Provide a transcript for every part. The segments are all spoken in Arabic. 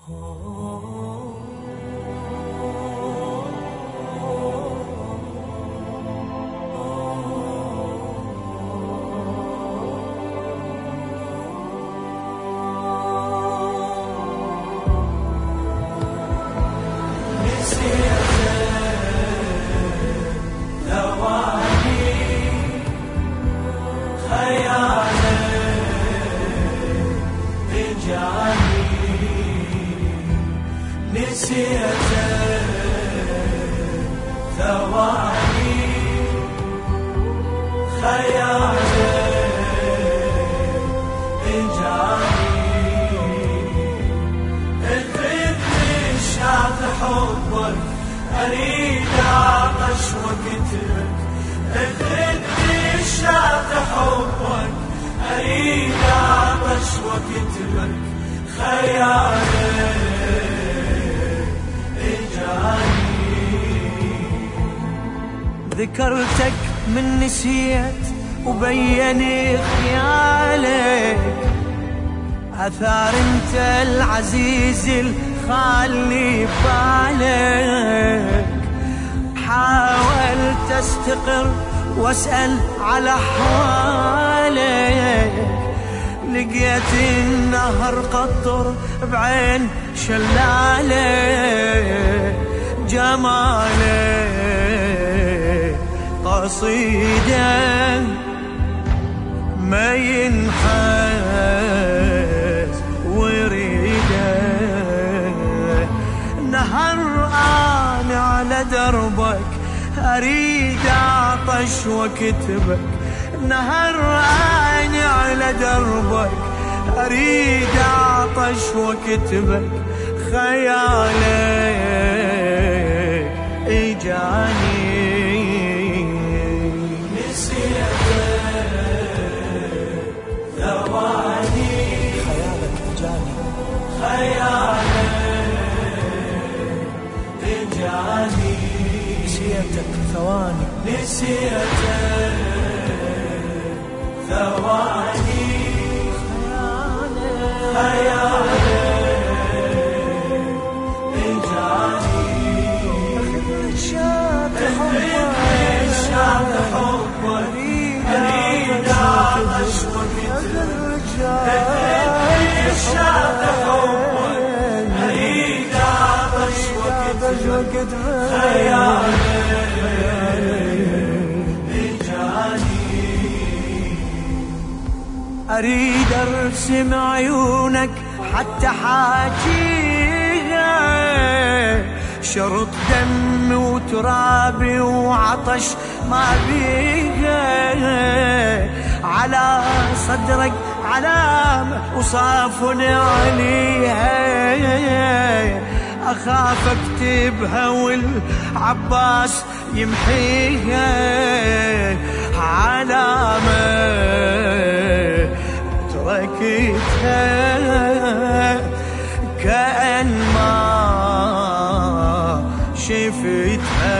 نسيت ثواني خيالك إجاني اخذني شاط حبك أريد أعطش وقتلك اخذني شاط حبك أريد أعطش وقتلك خيالك ذكرتك من نسيت وبين خيالك أثار انت العزيز الخالي بالك حاولت استقر واسأل على حوالك لقيت النهر قطر بعين شلالك جمالك قصيدة ما ينحاز وريده نهر أنا على دربك أريد أعطش وكتبك نهر أنا على دربك أريد أعطش وكتبك خيالك إجاني نسيت ثواني خيالك إجاني خيالك إجاني نسيتك ثواني نسيت ثواني خيالك أريد أعطش وقتلك أريد أعطش وقتلك خيالك إجاني أريد أرسم عيونك حتى حاجيها شرط دم وترابي وعطش ما بيها على صدرك علامة وصافن عليها أخاف اكتبها والعباس يمحيها علامة تركتها كأن ما شفتها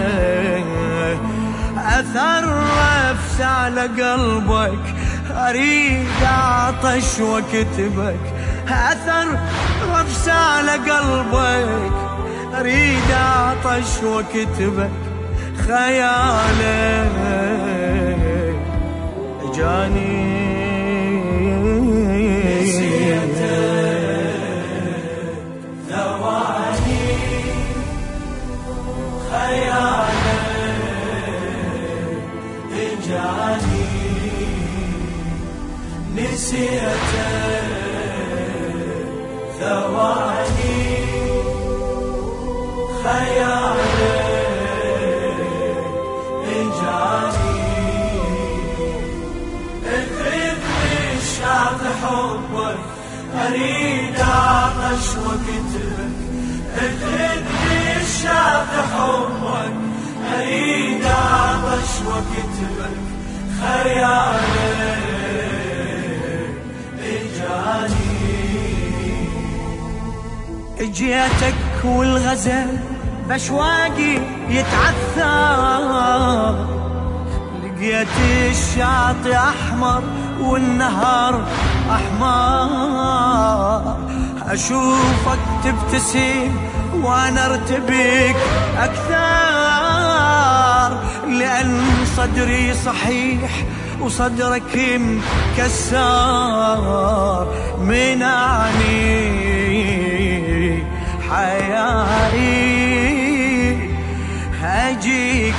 أثر نفس على قلبك أريد أعطش وكتبك أثر نفس على قلبك أريد أعطش وكتبك خيالك جاني نسيت ثواني خيالك إجاني اخذني شاط حبك أريد أعطش وقتلك اخذني شاط حبك أريد أعطش وكتبك خيالك إجاني اجيتك والغزل بأشواقي يتعثر لقيت الشاطئ أحمر والنهر أحمر أشوفك تبتسم وأنا ارتبك أكثر، لأن صدري صحيح وصدرك مكسر من عني حيائي. هجيك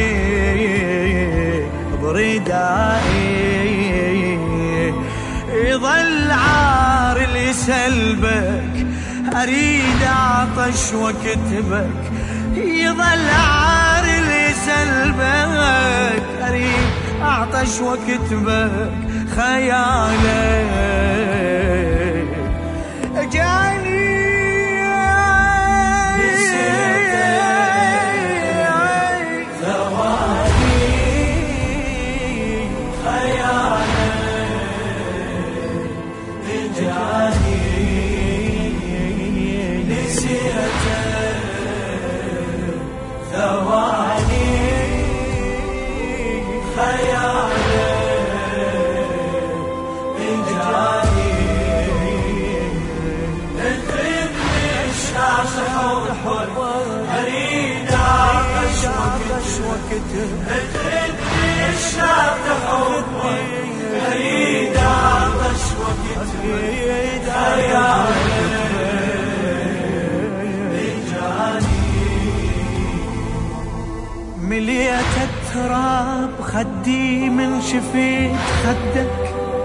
بردائي يظل عار اللي سلبك، أريد أعطش وكتبك. يظل عار اللي سلبك، أريد أعطش وكتبك. خيالك جاني أريد أعطش وكتبك. الشاب حبك أريد أعطش وكتبك. مليت التراب خدي من شفيت خدك.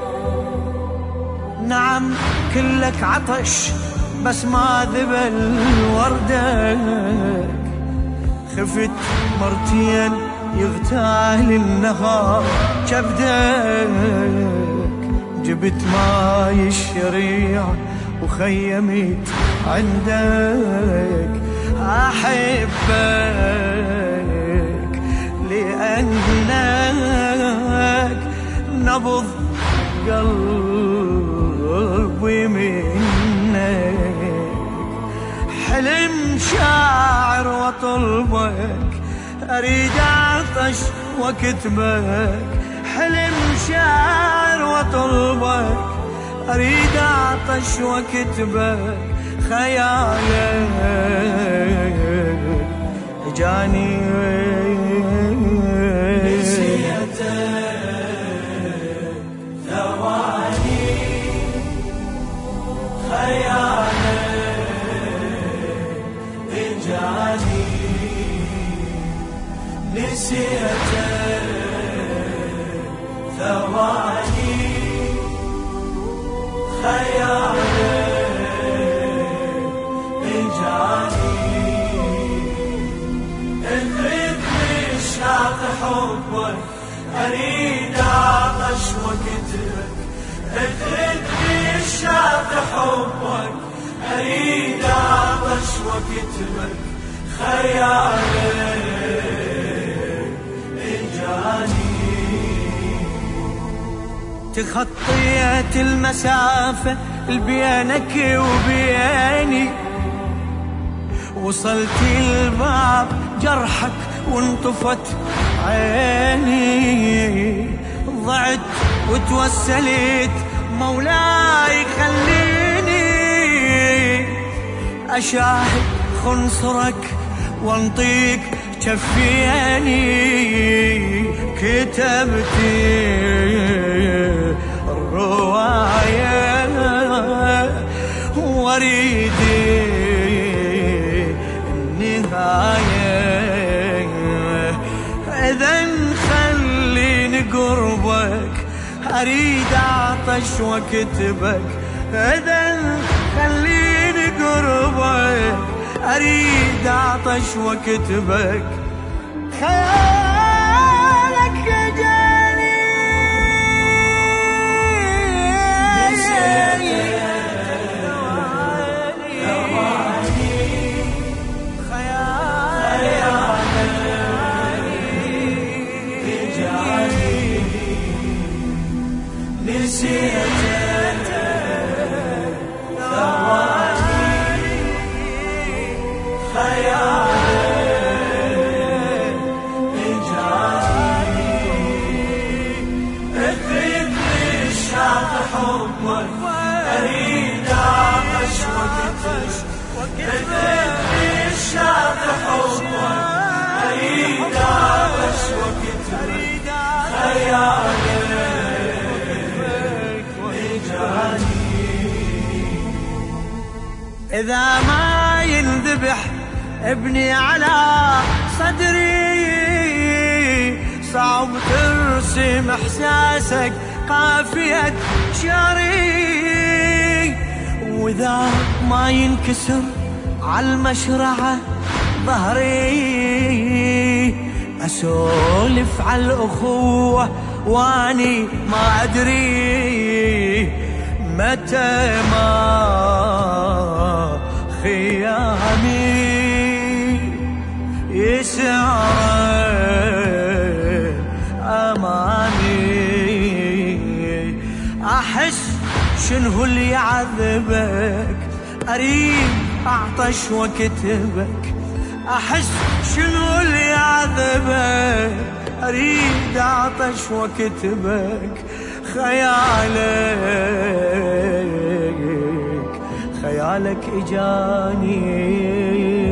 نعم كلك عطش بس ما ذبل وردك. خفت مرتين يغتال النهار كبدك. جبت ماي الشريع وخيمت عندك. أحبك لأنك نبض قلبي منك. حلم شاعر وطلبك، أريد أعطش وكتبك. حلم شاعر وطلبك، أريد أعطش وكتبك. خيالك جاني نسيتك ثواني. خيالك انجاني. اخذني شاط حبك، أريد أعطش وكتبك. اخذني شاط حبك، أريد أعطش وكتبك. خيالك انجاني. تخطيت المسافة بينك وبيني، وصلت الباب جرحك وانطفت عيني. ضعت وتوسلت مولاي خليني أشاهد خنصرك وانطيك جفيني. كتبت الرواية واريد النهاية. إذن خليني قربك، أريد أعطش وكتبك. إذن خليني قربك، أريد أعطش وكتبك. خيالك جاني حبك، أريد أعطش اذني الشاق حبك اريد اعطش وكتبك خيالك اجاني. اذا ما ينذبح ابني على صدري صعب ترسم احساسك قافية شعري. واذا ما ينكسر عالمشرعة ظهري اسولف عالاخوة واني ما ادري متى ما خيامي يسعر امامي. احس شنو اللي يعذبك اريد اعطش وكتبك. احس شنو اللي يعذبك اريد اعطش وكتبك خيالك اجاني.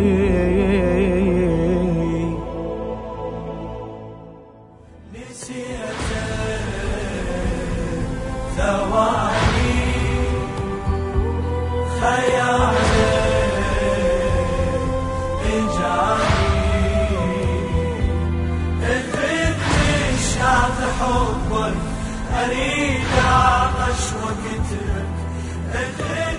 ثواني خيالك اجاني. اذني الشاق حبك اريد اعطش وكتبك.